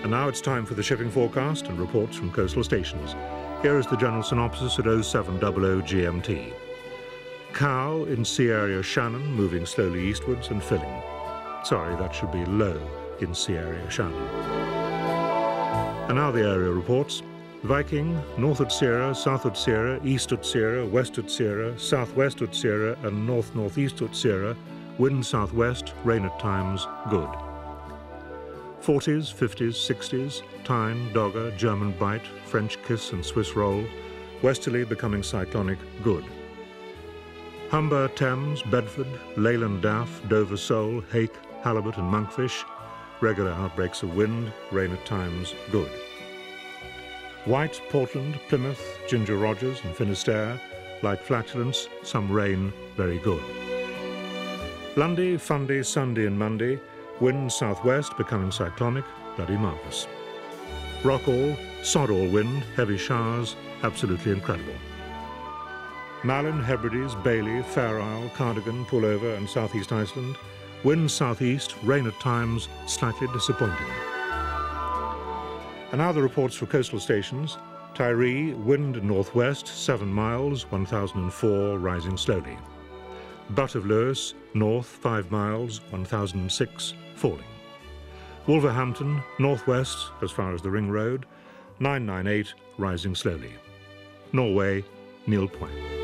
And now it's time for the shipping forecast and reports from coastal stations. Here is the general synopsis at 0700 GMT. Cow in sea area Shannon, moving slowly eastwards and filling. Sorry, that should be low in sea area Shannon. And now the area reports. Viking, north Utsira, south Utsira, east Utsira, west Utsira, southwest Utsira and north-northeast Utsira, wind southwest, rain at times, good. 40s, 50s, 60s, Tyne, Dogger, German Bight, French Kiss and Swiss Roll, westerly becoming cyclonic, good. Humber, Thames, Bedford, Leyland Daff, Dover Sole, Hake, Halibut and Monkfish, regular outbreaks of wind, rain at times, good. White, Portland, Plymouth, Ginger Rogers and Finisterre, light flatulence, some rain, very good. Lundy, Fundy, Sunday and Monday, wind southwest becoming cyclonic, bloody marvellous. Rockall, sod-all wind, heavy showers, absolutely incredible. Malin, Hebrides, Bailey, Fair Isle, Cardigan, Pullover and southeast Iceland, wind southeast, rain at times, slightly disappointing. And now the reports for coastal stations. Tiree, wind northwest, 7 miles, 1004, rising slowly. Butt of Lewis, north, 5 miles, 1006, falling. Wolverhampton, northwest, as far as the Ring Road, 998, rising slowly. Norway, Nil Point.